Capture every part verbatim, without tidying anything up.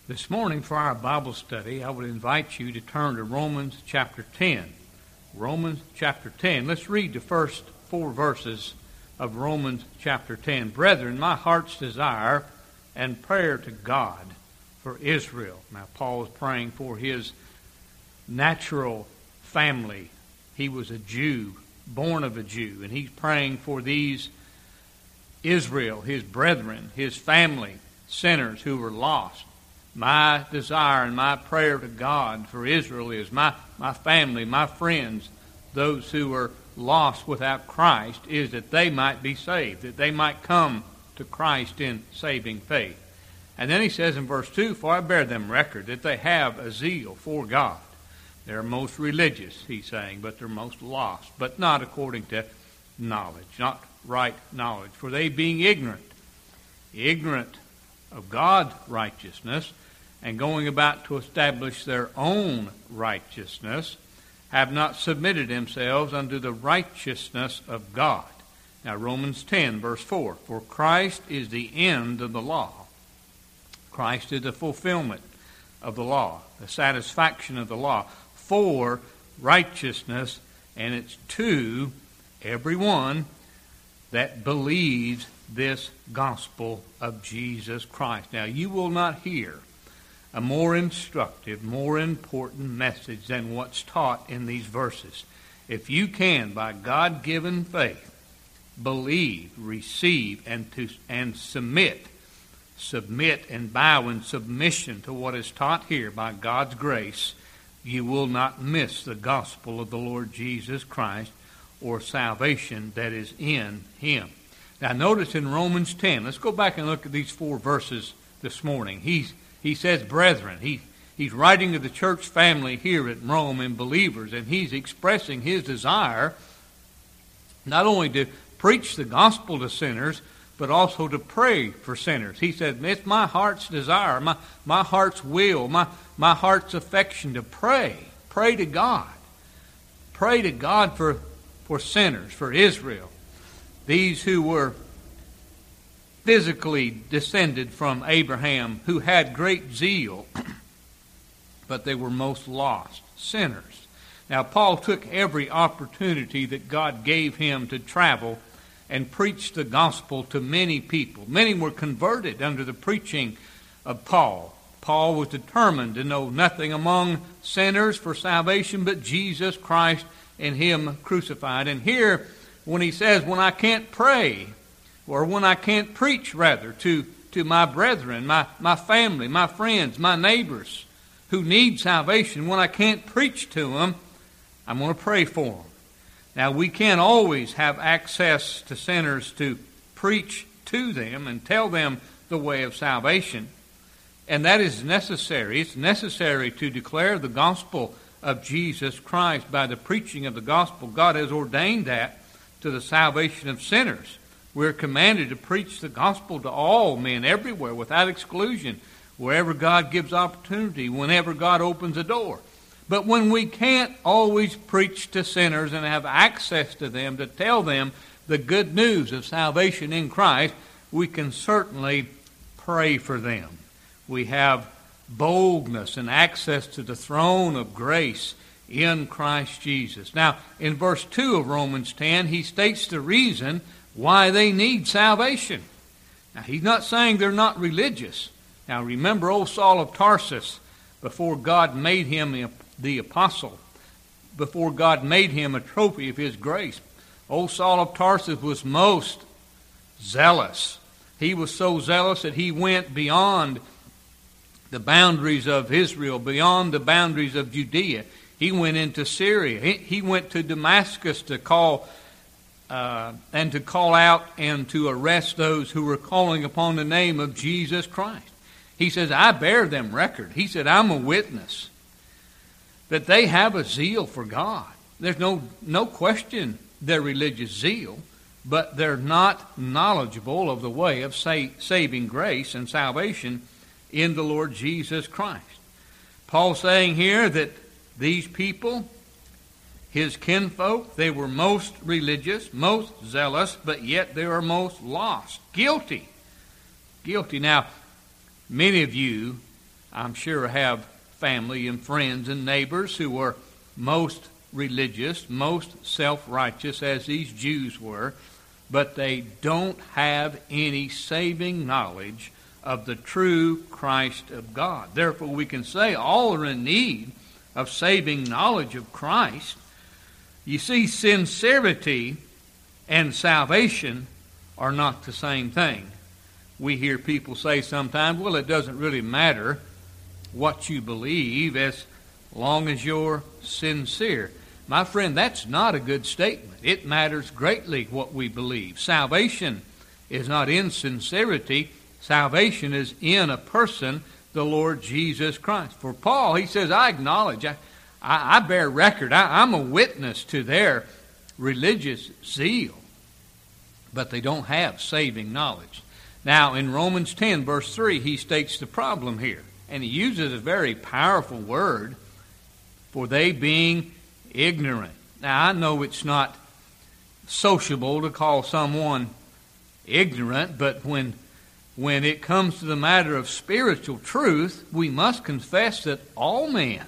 This morning for our Bible study, I would invite you to turn to Romans chapter ten. Romans chapter ten. Let's read the first four verses of Romans chapter ten. Brethren, my heart's desire and prayer to God for Israel. Now, Paul is praying for his natural family. He was a Jew, born of a Jew, and he's praying for these Israel, his brethren, his family, sinners who were lost. My desire and my prayer to God for Israel is my, my family, my friends, those who are lost without Christ, is that they might be saved, that they might come to Christ in saving faith. And then he says in verse two, for I bear them record that they have a zeal for God. They're most religious, he's saying, but they're most lost, but not according to knowledge, not right knowledge. For they being ignorant, ignorant of God's righteousness, and going about to establish their own righteousness, have not submitted themselves unto the righteousness of God. Now Romans ten, verse four, for Christ is the end of the law. Christ is the fulfillment of the law, the satisfaction of the law for righteousness, and it's to everyone that believes this gospel of Jesus Christ. Now, you will not hear a more instructive, more important message than what's taught in these verses. If you can, by God-given faith, believe, receive, and to and submit, submit and bow in submission to what is taught here by God's grace, you will not miss the gospel of the Lord Jesus Christ or salvation that is in Him. Now notice in Romans ten, let's go back and look at these four verses this morning. He's, he says, brethren. He, he's writing to the church family here at Rome and believers, and he's expressing his desire not only to preach the gospel to sinners, but also to pray for sinners. He said, it's my heart's desire, my, my heart's will, my, my heart's affection to pray. Pray to God. Pray to God for, for sinners, for Israel. These who were physically descended from Abraham, who had great zeal, but they were most lost, sinners. Now, Paul took every opportunity that God gave him to travel and preach the gospel to many people. Many were converted under the preaching of Paul. Paul was determined to know nothing among sinners for salvation but Jesus Christ and Him crucified. And here, when he says, when I can't pray, or when I can't preach, rather, to, to my brethren, my, my family, my friends, my neighbors who need salvation, when I can't preach to them, I'm going to pray for them. Now, we can't always have access to sinners to preach to them and tell them the way of salvation. And that is necessary. It's necessary to declare the gospel of Jesus Christ by the preaching of the gospel. God has ordained that to the salvation of sinners. We're commanded to preach the gospel to all men everywhere without exclusion, wherever God gives opportunity, whenever God opens a door. But when we can't always preach to sinners and have access to them to tell them the good news of salvation in Christ, we can certainly pray for them. We have boldness and access to the throne of grace in Christ Jesus. Now, in verse two of Romans ten, he states the reason why they need salvation. Now, he's not saying they're not religious. Now, remember old Saul of Tarsus, before God made him the apostle, before God made him a trophy of His grace, old Saul of Tarsus was most zealous. He was so zealous that he went beyond the boundaries of Israel, beyond the boundaries of Judea. He went into Syria. He, he went to Damascus to call uh, and to call out and to arrest those who were calling upon the name of Jesus Christ. He says, I bear them record. He said, I'm a witness that they have a zeal for God. There's no, no question their religious zeal, but they're not knowledgeable of the way of sa- saving grace and salvation in the Lord Jesus Christ. Paul's saying here that these people, his kinfolk, they were most religious, most zealous, but yet they are most lost, guilty. Guilty. Now, many of you I'm sure have family and friends and neighbors who are most religious, most self-righteous, as these Jews were, but they don't have any saving knowledge of the true Christ of God. Therefore, we can say all are in need of saving knowledge of Christ. You see, sincerity and salvation are not the same thing. We hear people say sometimes, well, it doesn't really matter what you believe as long as you're sincere. My friend, that's not a good statement. It matters greatly what we believe. Salvation is not in sincerity. Salvation is in a person, the Lord Jesus Christ. For Paul, he says, I acknowledge, I, I, I bear record, I, I'm a witness to their religious zeal, but they don't have saving knowledge. Now, in Romans ten, verse three, he states the problem here, and he uses a very powerful word, for they being ignorant. Now, I know it's not sociable to call someone ignorant, but when when it comes to the matter of spiritual truth, we must confess that all men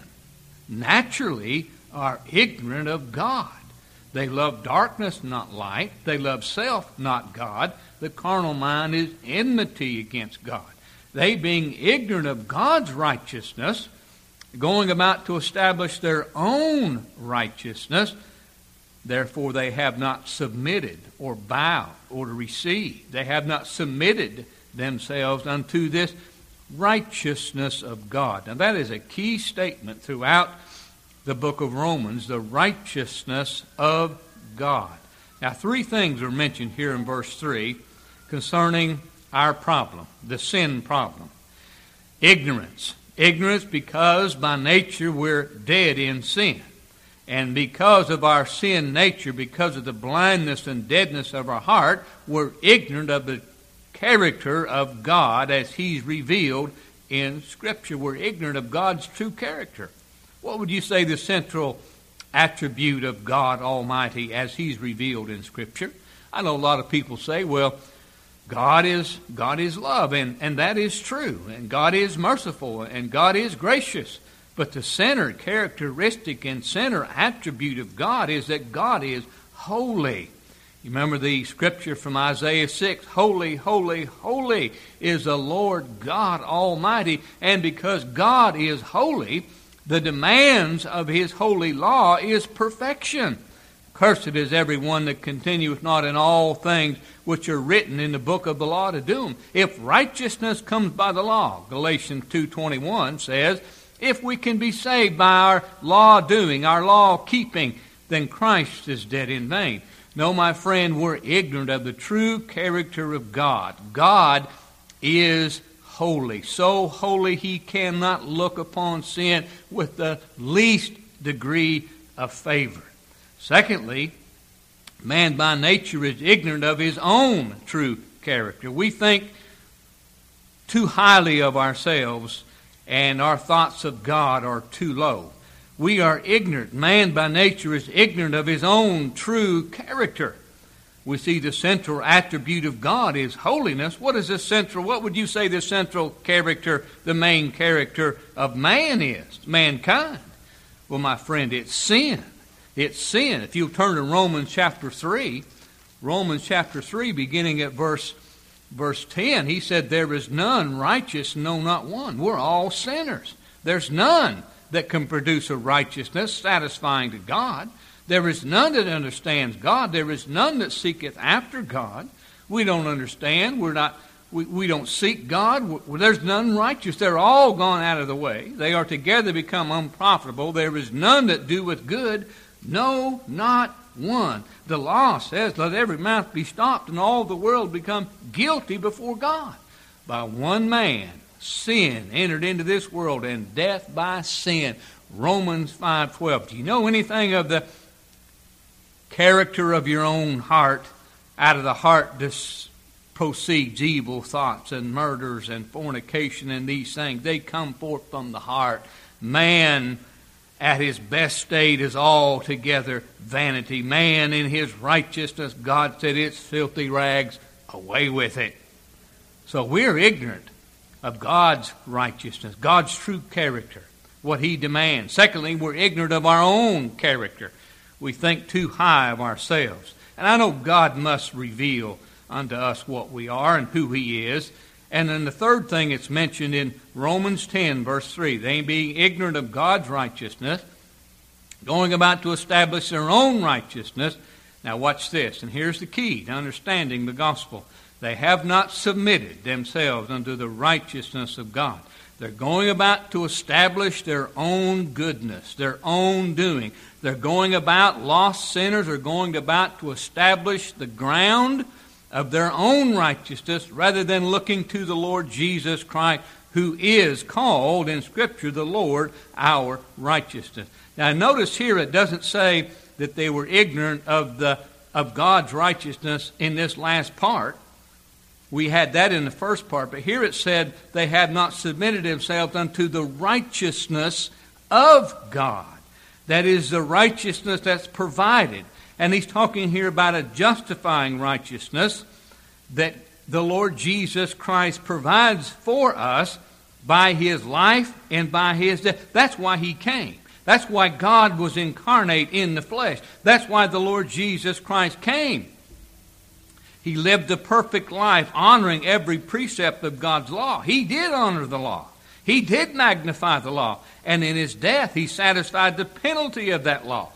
naturally are ignorant of God. They love darkness, not light. They love self, not God. The carnal mind is enmity against God. They, being ignorant of God's righteousness, going about to establish their own righteousness, therefore they have not submitted or bowed or received. They have not submitted themselves unto this righteousness of God. Now that is a key statement throughout the book of Romans, the righteousness of God. Now three things are mentioned here in verse three concerning our problem, the sin problem. Ignorance. Ignorance because by nature we're dead in sin. And because of our sin nature, because of the blindness and deadness of our heart, we're ignorant of the character of God as He's revealed in Scripture. We're ignorant of God's true character. What would you say the central attribute of God Almighty as He's revealed in Scripture? I know a lot of people say, well, God is God is love, and, and that is true, and God is merciful, and God is gracious. But the center characteristic and center attribute of God is that God is holy. You remember the scripture from Isaiah six, holy, holy, holy is the Lord God Almighty. And because God is holy, the demands of His holy law is perfection. Cursed is everyone that continueth not in all things which are written in the book of the law to do them. If righteousness comes by the law, Galatians two twenty-one says, if we can be saved by our law doing, our law keeping, then Christ is dead in vain. No, my friend, we're ignorant of the true character of God. God is holy. So holy He cannot look upon sin with the least degree of favor. Secondly, man by nature is ignorant of his own true character. We think too highly of ourselves, and our thoughts of God are too low. We are ignorant. Man by nature is ignorant of his own true character. We see the central attribute of God is holiness. What is the central, what would you say the central character, the main character of man is? Mankind. Well, my friend, it's sin. It's sin. If you'll turn to Romans chapter three, Romans chapter three, beginning at verse verse ten, he said, there is none righteous, no, not one. We're all sinners. There's none that can produce a righteousness satisfying to God. There is none that understands God. There is none that seeketh after God. We don't understand. We're not. We, we don't seek God. There's none righteous. They're all gone out of the way. They are together become unprofitable. There is none that doeth good. No, not one. The law says, let every mouth be stopped and all the world become guilty before God. By one man, sin entered into this world, and death by sin. Romans five twelve. Do you know anything of the character of your own heart? Out of the heart dis- proceeds evil thoughts and murders and fornication and these things. They come forth from the heart. Man at his best state is altogether vanity. Man in his righteousness, God said, it's filthy rags, away with it. So we're ignorant of God's righteousness, God's true character, what He demands. Secondly, we're ignorant of our own character. We think too high of ourselves. And I know God must reveal unto us what we are and who He is. And then the third thing it's mentioned in Romans ten, verse three, they being ignorant of God's righteousness, going about to establish their own righteousness. Now watch this, and here's the key to understanding the gospel. They have not submitted themselves unto the righteousness of God. They're going about to establish their own goodness, their own doing. They're going about, lost sinners are going about to establish the ground of their own righteousness rather than looking to the Lord Jesus Christ, who is called in Scripture the Lord our righteousness. Now notice here it doesn't say that they were ignorant of the of God's righteousness in this last part. We had that in the first part, but here it said they have not submitted themselves unto the righteousness of God. That is the righteousness that's provided. And he's talking here about a justifying righteousness that the Lord Jesus Christ provides for us by His life and by His death. That's why He came. That's why God was incarnate in the flesh. That's why the Lord Jesus Christ came. He lived a perfect life, honoring every precept of God's law. He did honor the law. He did magnify the law. And in His death, He satisfied the penalty of that law.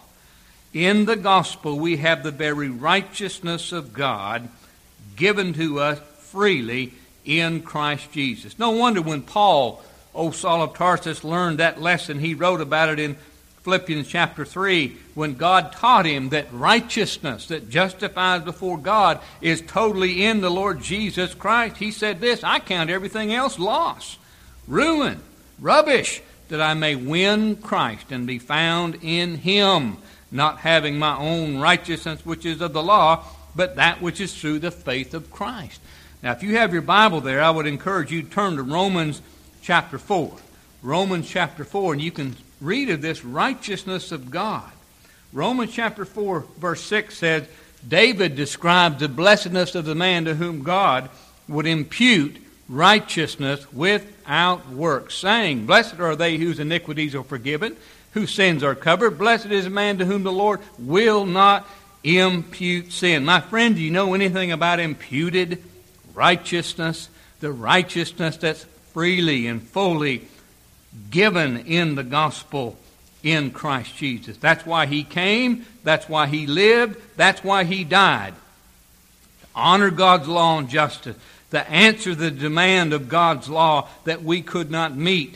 In the gospel, we have the very righteousness of God given to us freely in Christ Jesus. No wonder when Paul, old Saul of Tarsus, learned that lesson, he wrote about it in Philippians chapter three, when God taught him that righteousness that justifies before God is totally in the Lord Jesus Christ. He said this, I count everything else loss, ruin, rubbish, that I may win Christ and be found in Him, not having my own righteousness which is of the law, but that which is through the faith of Christ. Now if you have your Bible there, I would encourage you to turn to Romans chapter four. Romans chapter four, and you can read of this righteousness of God. Romans chapter four, verse six says, David described the blessedness of the man to whom God would impute righteousness without works, saying, Blessed are they whose iniquities are forgiven, whose sins are covered. Blessed is the man to whom the Lord will not impute sin. My friend, do you know anything about imputed righteousness? The righteousness that's freely and fully given in the gospel in Christ Jesus. That's why He came. That's why He lived. That's why He died. To honor God's law and justice. To answer the demand of God's law that we could not meet.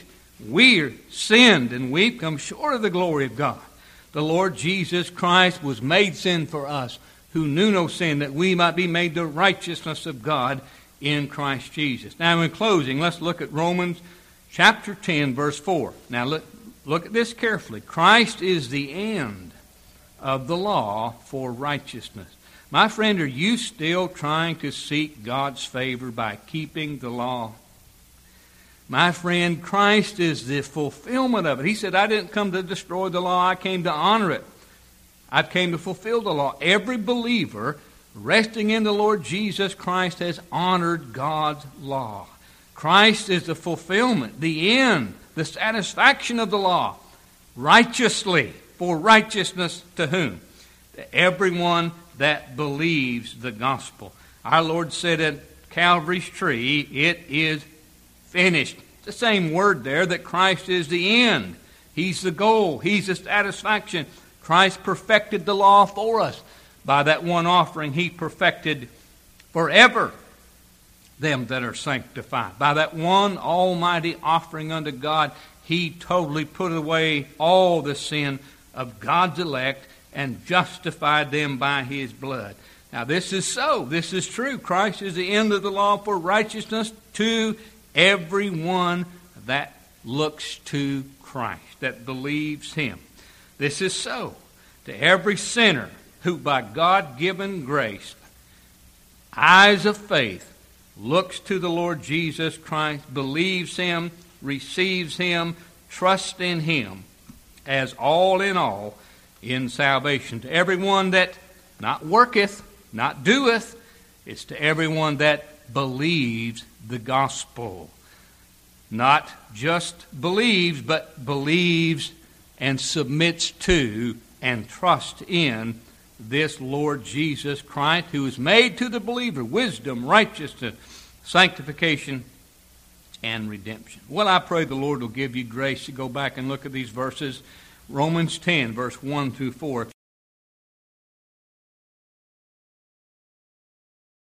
We sinned and we've come short of the glory of God. The Lord Jesus Christ was made sin for us, who knew no sin, that we might be made the righteousness of God in Christ Jesus. Now in closing, let's look at Romans chapter ten, verse four. Now look, look at this carefully. Christ is the end of the law for righteousness. My friend, are you still trying to seek God's favor by keeping the law? My friend, Christ is the fulfillment of it. He said, I didn't come to destroy the law, I came to honor it. I came to fulfill the law. Every believer resting in the Lord Jesus Christ has honored God's law. Christ is the fulfillment, the end, the satisfaction of the law, righteously, for righteousness to whom? To everyone that believes the gospel. Our Lord said at Calvary's tree, it is finished. It's the same word there, that Christ is the end. He's the goal. He's the satisfaction. Christ perfected the law for us. By that one offering, He perfected forever them that are sanctified. By that one almighty offering unto God, He totally put away all the sin of God's elect and justified them by His blood. Now this is so. This is true. Christ is the end of the law for righteousness to everyone that looks to Christ, that believes Him. This is so. To every sinner who by God-given grace, eyes of faith, looks to the Lord Jesus Christ, believes Him, receives Him, trusts in Him as all in all in salvation. To everyone that not worketh, not doeth, it's to everyone that believes the gospel. Not just believes, but believes and submits to and trusts in this Lord Jesus Christ, who is made to the believer wisdom, righteousness, sanctification, and redemption. Well, I pray the Lord will give you grace to go back and look at these verses. Romans ten, verse one through four.